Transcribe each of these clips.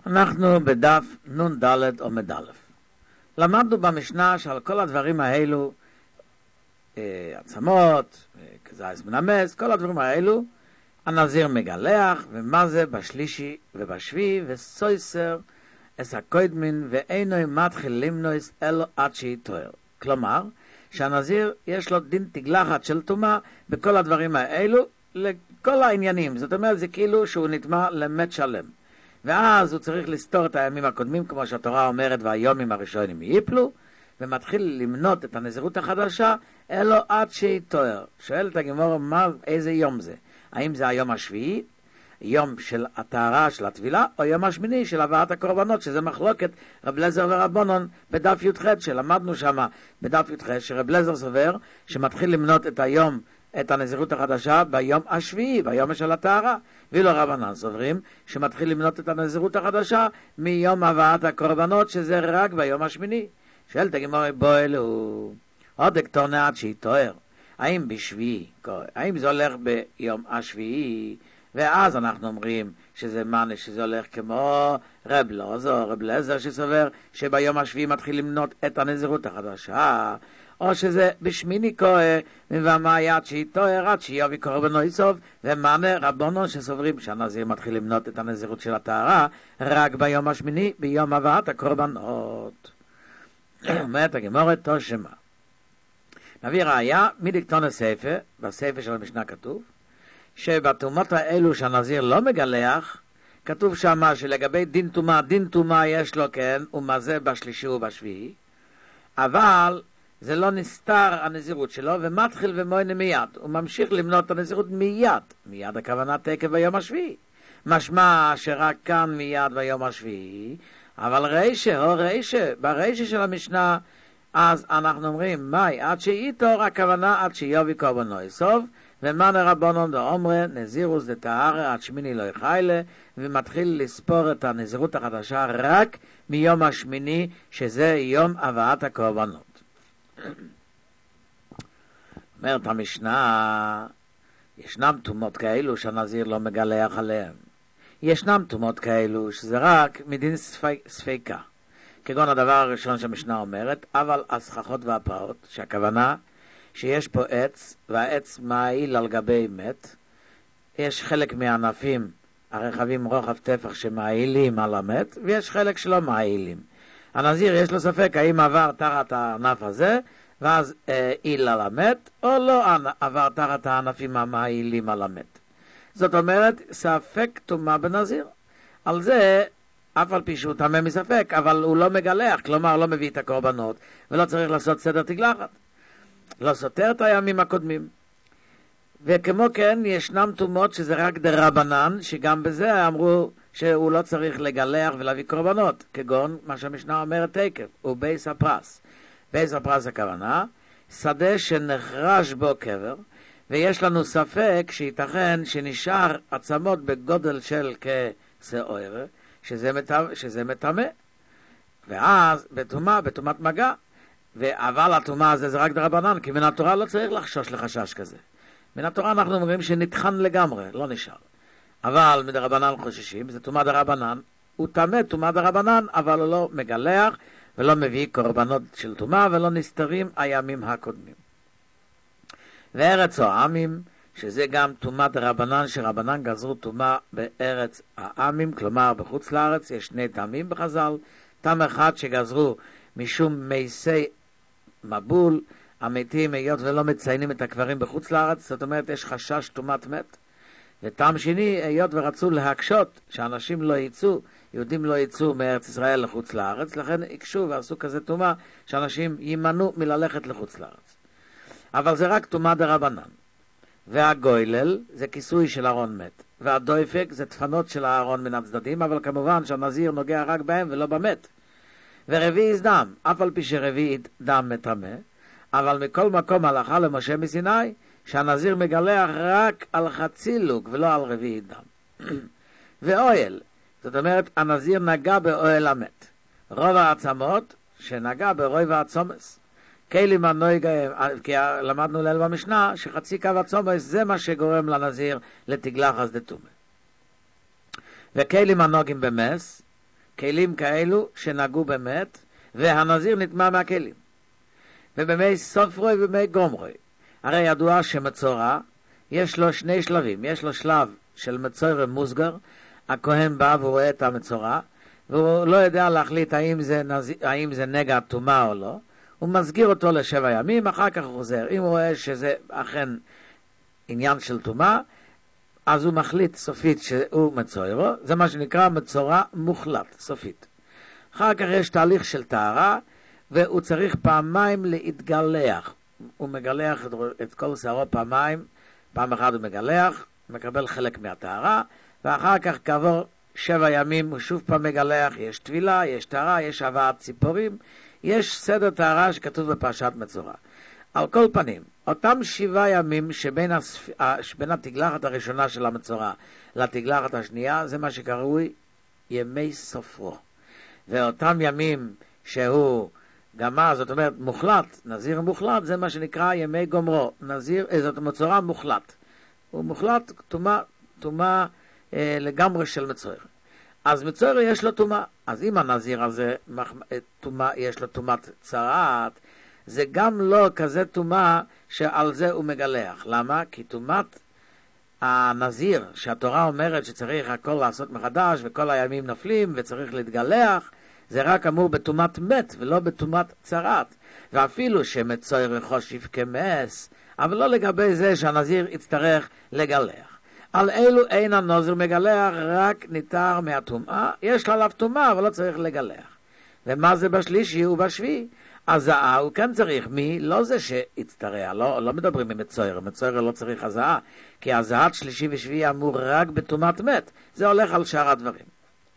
אנחנו בדף נון ד' עומד א'. למדנו במשנה שעל כל הדברים האלו, עצמות, כזייס מנמס, כל הדברים האלו, הנזיר מגלח, ומה זה בשלישי ובשביעי, וסויסר אס הקוידמין, ואינו מתחיל למנוס אלו עד שיתואר. כלומר, שהנזיר יש לו דין תגלחת של תומה בכל הדברים האלו, לכל העניינים. זאת אומרת, זה כאילו שהוא נטמע למת שלם. ואז הוא צריך לסתור את הימים הקודמים, כמו שהתורה אומרת, והיומים הראשונים ייפלו, ומתחיל למנות את הנזירות החדשה, אלו עד שיתואר. שואלת הגמרא, איזה יום זה? האם זה היום השביעי, יום של הטהרה של הטבילה, או יום השמיני של הבאת הקורבנות, שזה מחלוקת רב אליעזר ורבונון בדף י"ח, שלמדנו שם בדף י"ח, שרב אליעזר סובר שמתחיל למנות את היום, את הנזירות החדשה ביום השביעי, ביום של הטהרה, ואילו רבנן סוברים שמתחיל למנות את הנזירות החדשה מיום הבאת הקורבנות, שזה רק ביום השמיני. שואלת הגמרא, בוא אלו עוד אקטורנה עד שיתואר, האם בשביעי, האם זה הולך ביום השביעי, ואז אנחנו אומרים שזה מנה, שזה הולך כמו רב אליעזר שסובר שביום השביעי מתחיל למנות את הנזירות החדשה, או שזה בשמיני כהה, ומה יד שיתואר עד שיובי קורבנו יסוב, ומנה רבונון שסוברים שהנזיר מתחיל למנות את הנזירות של הטהרה רק ביום השמיני, ביום הבאת הקורבנות. אומרת הגמרא תושמה. נביא ראיה מדקטון הספר, בספר של המשנה כתוב, שבתומות האלו שהנזיר לא מגלח, כתוב שמה שלגבי דין תומה יש לו כן, ומזה בשלישי ובשביעי, אבל זה לא נסתר הנזירות שלו, ומתחיל ומוינה מיד. הוא ממשיך למנות את הנזירות מיד הכוונה תקף ביום השביעי. משמע שרק כאן מיד ביום השביעי, אבל ברישה של המשנה, אז אנחנו אומרים, מאי, עד שאיתו, הכוונה עד שיובי קורבנו יסוב, ומנה רבונון דאומרה, נזירוס דטהרה עד שמיני לא יחיילה, ומתחיל לספור את הנזירות החדשה רק מיום השמיני, שזה יום הבאת הקורבנות. אומרת המשנה, ישנם תומות כאלו שהנזיר לא מגלח עליהם. ישנם תומות כאלו שזה רק מדין ספיקה. כגון הדבר הראשון שהמשנה אומרת, אבל הסככות והפעות, שהכוונה שיש פה עץ, והעץ מעיל על גבי מת. יש חלק מהענפים הרחבים רוחב טפח שמעילים על המת, ויש חלק שלא מעילים. הנזיר יש לו ספק האם עבר תחת הענף הזה, ואז עיל על המת, או לא עבר תחת הענפים המעילים על המת. זאת אומרת, ספק תומה בנזיר. על זה, אף על פי שהוא תמה מספק, אבל הוא לא מגלח, כלומר לא מביא את הקורבנות, ולא צריך לעשות סדר תגלחת. לא סותר את הימים הקודמים. וכמו כן, ישנם תומות שזה רק דרבנן, שגם בזה אמרו שהוא לא צריך לגלח ולהביא קורבנות, כגון מה שהמשנה אומרת תקף, הוא בייס הפרס. בייס הפרס הכוונה, שדה שנחרש בו קבר, ויש לנו ספק שייתכן שנשאר עצמות בגודל של כשעור, שזה מטמא. ואז בתומת מגע, אבל התומה הזה זה רק דרבנן, כי מן התורה לא צריך לחשוש לחשש כזה. מן התורה אנחנו אומרים שנתחן לגמרי, לא נשאר. אבל מדרבנן חוששים, זה תומה דרבנן, הוא תמה תומה דרבנן, אבל הוא לא מגלח ולא מביא קורבנות של תומה, ולא נסתרים הימים הקודמים. וארץ העמים, שזה גם תומה דרבנן, שרבנן גזרו תומה בארץ העמים, כלומר בחוץ לארץ, יש שני טעמים בחז"ל, טעם אחד שגזרו משום מייסי מבול, המתים היות ולא מציינים את הקברים בחוץ לארץ, זאת אומרת יש חשש תומת מת. וטעם שני, היות ורצו להקשות שאנשים לא יצאו, יהודים לא יצאו מארץ ישראל לחוץ לארץ, לכן הקשו ועשו כזה תומה שאנשים יימנעו מללכת לחוץ לארץ. אבל זה רק תומה דרבנן. והגוילל זה כיסוי של ארון מת, והדויפק זה דפנות של הארון מן הצדדים, אבל כמובן שהנזיר נוגע רק בהם ולא במת. ורביעי דם, אף על פי שרביעי דם מטמא, אבל מכל מקום הלכה למשה מסיני, שהנזיר מגלח רק על חצי לוק ולא על רביעי דם. ואוהל, זאת אומרת, הנזיר נגע באוהל המת. רוב העצמות שנגע ברוב העצומס. כלים הנויגה, כי למדנו ליל במשנה, שחצי קו עצומס זה מה שגורם לנזיר לתגלח אז דתומה. וכלים הנוגעים במס, כלים כאלו שנגעו באמת, והנזיר נטמע מהכלים. ובמי סופרוי ובמי גומרוי. הרי ידוע שמצורע, יש לו שני שלבים. יש לו שלב של מצורע מוסגר, הכהן בא והוא רואה את המצורע, והוא לא יודע להחליט האם זה נגע טומאה או לא. הוא מסגיר אותו ל7 ימים, אחר כך הוא חוזר. אם הוא רואה שזה אכן עניין של טומאה, אז הוא מחליט סופית שהוא מצורע. זה מה שנקרא מצורע מוחלט, סופית. אחר כך יש תהליך של טהרה, והוא צריך פעמיים להתגלח. הוא מגלח את כל שערו פעמיים, פעם אחת הוא מגלח, מקבל חלק מהטהרה, ואחר כך כעבור 7 ימים הוא שוב פעם מגלח, יש טבילה, יש טהרה, יש הבאת ציפורים, יש סדר טהרה שכתוב בפרשת מצורע. על כל פנים, אותם 7 ימים שבין התגלחת הראשונה של המצורע לתגלחת השנייה, זה מה שקרוי ימי סופרו. ואותם ימים שהוא גמר, זאת אומרת מוחלט, נזיר מוחלט, זה מה שנקרא ימי גומרו. נזיר, זאת מצורע מוחלט. הוא מוחלט, טומאה לגמרי של מצורע. אז מצורע יש לו טומאה. אז אם הנזיר הזה יש לו טומאת צרעת, זה גם לא כזה טומאה שעל זה הוא מגלח. למה? כי טומאת הנזיר, שהתורה אומרת שצריך הכל לעשות מחדש וכל הימים נופלים וצריך להתגלח, זה רק אמור בטומאת מת ולא בטומאת צרעת. ואפילו שמצורע חושב כמס, אבל לא לגבי זה שהנזיר יצטרך לגלח. על אלו אין הנזיר מגלח, רק ניתר מהטומאה. יש עליו טומאה אבל לא צריך לגלח. ומה זה בשלישי ובשביעי? הזעה הוא כן צריך. מי? לא זה שיצטרע, לא מדברים עם מצורע. מצורע לא צריך הזעה, כי הזעת שלישי ושביעי אמור רק בטומאת מת. זה הולך על שאר הדברים.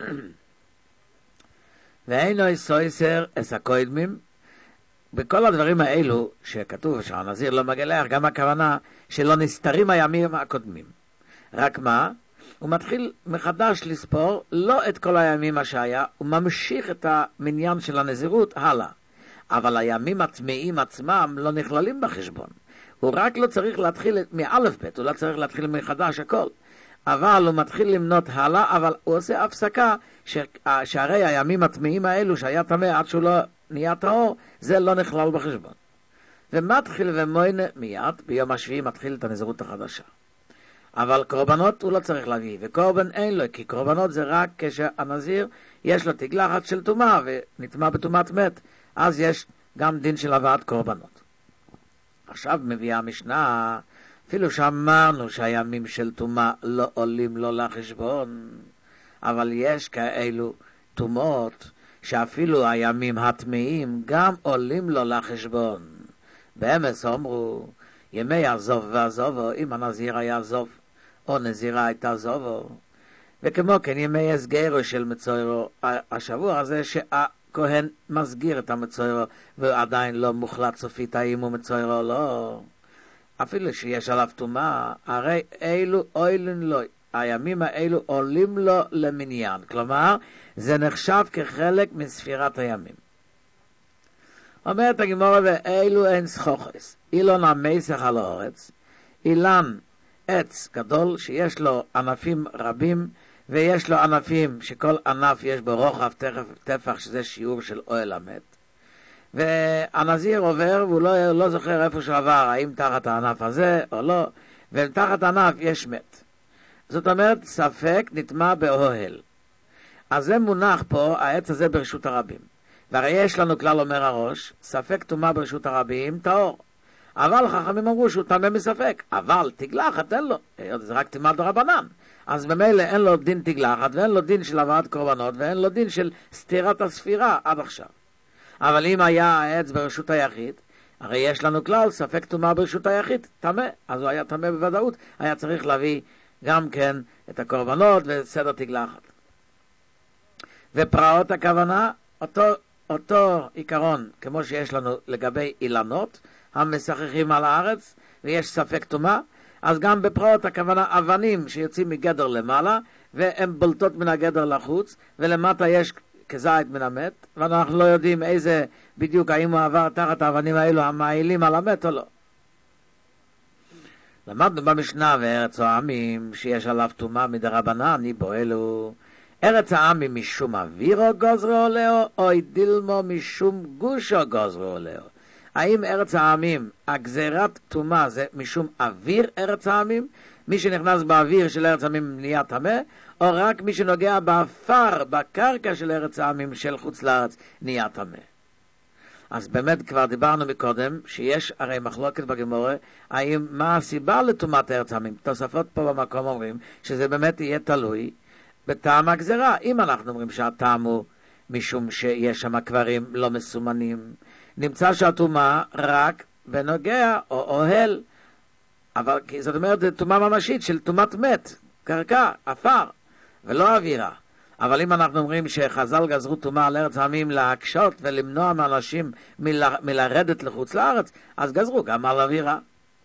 ואינו סויסר אס הקוידמים. בכל הדברים האלו שכתוב שהנזיר לא מגלח, גם הכוונה שלא נסתרים הימים הקודמים. רק מה? הוא מתחיל מחדש לספור לא את כל הימים מה שהיה, הוא ממשיך את המניין של הנזירות הלאה. אבל הימים הטמאים עצמם לא נכללים בחשבון. הוא רק לא צריך להתחיל מאלף בית, הוא לא צריך להתחיל מחדש הכל. אבל הוא מתחיל למנות הלאה, אבל הוא עושה הפסקה שהרי הימים הטמאים האלו שהיה טמא עד שהוא לא נהיה טהור, זה לא נכלל בחשבון. ומתחיל ומוינה מיד, ביום השביעי מתחיל את הנזירות החדשה. אבל קורבנות הוא לא צריך להביא, וקורבן אין לו, כי קורבנות זה רק כשהנזיר יש לו תגלחת של טומאה ונטמא בטומאת מת, אז יש גם דין של הבאת קורבנות. עכשיו מביאה המשנה, אפילו שאמרנו שהימים של טומאה לא עולים לו לחשבון, אבל יש כאלו טומאות שאפילו הימים הטמאים גם עולים לו לחשבון. באמס אמרו, ימי עזוב ועזובו, אם הנזיר היה עזוב, או נזירה הייתה זובו. וכמו כן ימי הסגרו של מצורע, השבוע הזה שהכהן מסגיר את המצורע, ועדיין לא מוחלט סופית האם הוא מצורע או לא. אפילו שיש עליו טומאה, הרי אלו אוילן לו, הימים האלו עולים לו למניין. כלומר, זה נחשב כחלק מספירת הימים. אומרת הגמרא, ואלו אין סחוכס, אילון המסך על האורץ, אילן עץ גדול שיש לו ענפים רבים, ויש לו ענפים שכל ענף יש בו רוחב טפח, שזה שיעור של אוהל המת. והנזיר עובר והוא לא זוכר איפה שעבר, האם תחת הענף הזה או לא, ותחת הענף יש מת. זאת אומרת, ספק נטמע באוהל. אז זה מונח פה, העץ הזה ברשות הרבים. והרי יש לנו כלל אומר הראש, ספק טומאה ברשות הרבים, טהור. אבל חכמים אמרו שהוא טמא מספק, אבל תגלחת אין לו, זה רק טומאה דרבנן. אז במילא אין לו דין תגלחת, ואין לו דין של הבאת קורבנות, ואין לו דין של סתירת הספירה עד עכשיו. אבל אם היה העץ ברשות היחיד, הרי יש לנו כלל, ספק טומאה ברשות היחיד, טמא, אז הוא היה טמא בוודאות, היה צריך להביא גם כן את הקורבנות וסדר תגלחת. ופרעות הכוונה, אותו עיקרון, כמו שיש לנו לגבי אילנות, המשחקים על הארץ, ויש ספק טומאה, אז גם בפרעות הכוונה אבנים שיוצאים מגדר למעלה, והן בולטות מן הגדר לחוץ, ולמטה יש כזית מן המת, ואנחנו לא יודעים איזה בדיוק, האם הוא עבר תחת האבנים האלו המעילים על המת או לא. למדנו במשנה וארץ העמים שיש עליו טומאה מדרבנן, בו אלו ארץ העמים משום אווירו גוזרו עולהו, או דילמו משום גושו גוזרו עולהו. האם ארץ העמים, הגזירת טומאה זה משום אוויר ארץ העמים? מי שנכנס באוויר של ארץ העמים נהיה טמא, או רק מי שנוגע באפר, בקרקע של ארץ העמים של חוץ לארץ נהיה טמא? אז באמת כבר דיברנו מקודם שיש הרי מחלוקת בגמרא, האם מה הסיבה לטומאת ארץ העמים? תוספות פה במקום אומרים שזה באמת יהיה תלוי בטעם הגזירה. אם אנחנו אומרים שהטעם הוא משום שיש שם קברים לא מסומנים, נמצא שהטומאה רק בנוגע או אוהל, אבל זאת אומרת זה טומאה ממשית של טומאת מת, קרקע, אפר, ולא אווירה. אבל אם אנחנו אומרים שחז"ל גזרו טומאה על ארץ העמים להקשות ולמנוע מאנשים מלרדת לחוץ לארץ, אז גזרו גם על אווירה.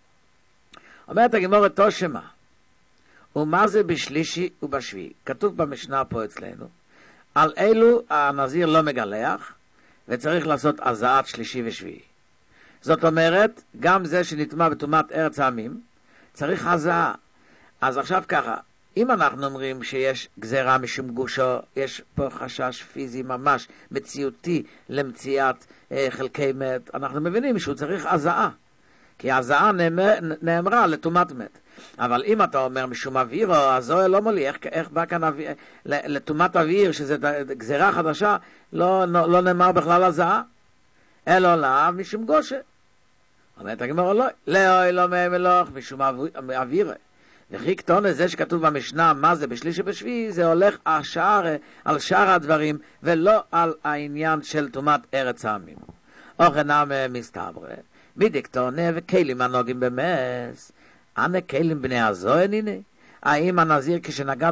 אומרת הגמרא תושמה, ומה זה בשלישי ובשביעי? כתוב במשנה פה אצלנו, על אלו הנזיר לא מגלח, וצריך לעשות הזעת שלישי ושביעי. זאת אומרת, גם זה שנטמע בטומאת ארץ העמים, צריך הזעה. אז עכשיו ככה, אם אנחנו אומרים שיש גזירה משום גושו, יש פה חשש פיזי ממש מציאותי למציאת חלקי מת, אנחנו מבינים שהוא צריך הזעה. כי הזעה נאמרה לטומאת מת. אבל אם אתה אומר משום אוויר, אז זו לא מולי, איך בא כאן לטומאת אוויר, שזה גזירה חדשה, לא נאמר בכלל הזעה, אלא לה משום גושה. אומרת הגמרא לא, לאוי לא מלוך משום אוויר. וכי קטונה זה שכתוב במשנה מה זה בשלישי ובשביעי, זה הולך על שאר הדברים, ולא על העניין של טומאת ארץ העמים. אוכנם מסתברא, מדקטונה וכלים הנוגעים במס, אנה כלים בני הזוהן הנה? האם הנזיר כשנגע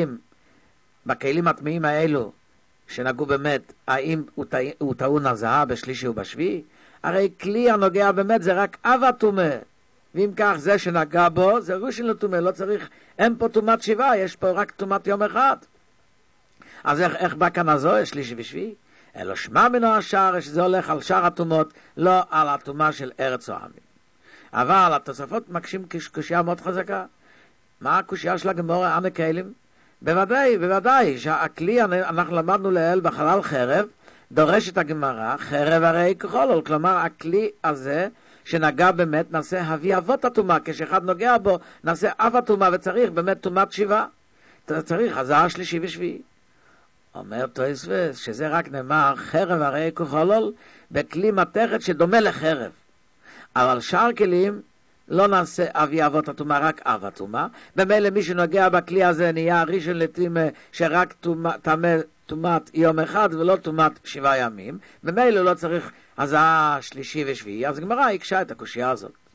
בכלים הטמאים האלו, שנגעו באמת, האם הוא טעון הזעה בשלישי ובשביעי? הרי כלי הנוגע באמת זה רק אב הטומא. ואם כך זה שנגע בו, זה רושין לטומא, לא צריך, אין פה טומאת שבעה, יש פה רק טומאת יום אחד. אז איך בא כאן הזוהר, שלישי ושביעי? אלא שמע מנו השער, שזה הולך על שאר הטומאות, לא על הטומאה של ארץ העמים. אבל התוספות מקשים קושייה מאוד חזקה. מה הקושייה של הגמרא, אנה כלים? בוודאי, שהכלי, אנחנו למדנו לאל בחלל חרב, דורש את הגמרא, חרב הרי כחולול, כלומר הכלי הזה שנגע באמת נעשה הביא אבות הטומאה, כשאחד נוגע בו נעשה אב הטומאה, וצריך באמת טומאת שבעה, צריך הזעה שלישי ושביעי. אומר תוספות שזה רק נאמר חרב הרי כחולול בכלי מתכת שדומה לחרב, אבל שאר כלים לא נעשה אבי אבות הטומאה, רק אב הטומאה. במילא מי שנוגע בכלי הזה נהיה ראשון לטומא שרק טומאת יום אחד ולא טומאת 7 ימים, במילא לא צריך הזעה שלישי ושביעי. אז גמרא הקשה את הקושייה הזאת.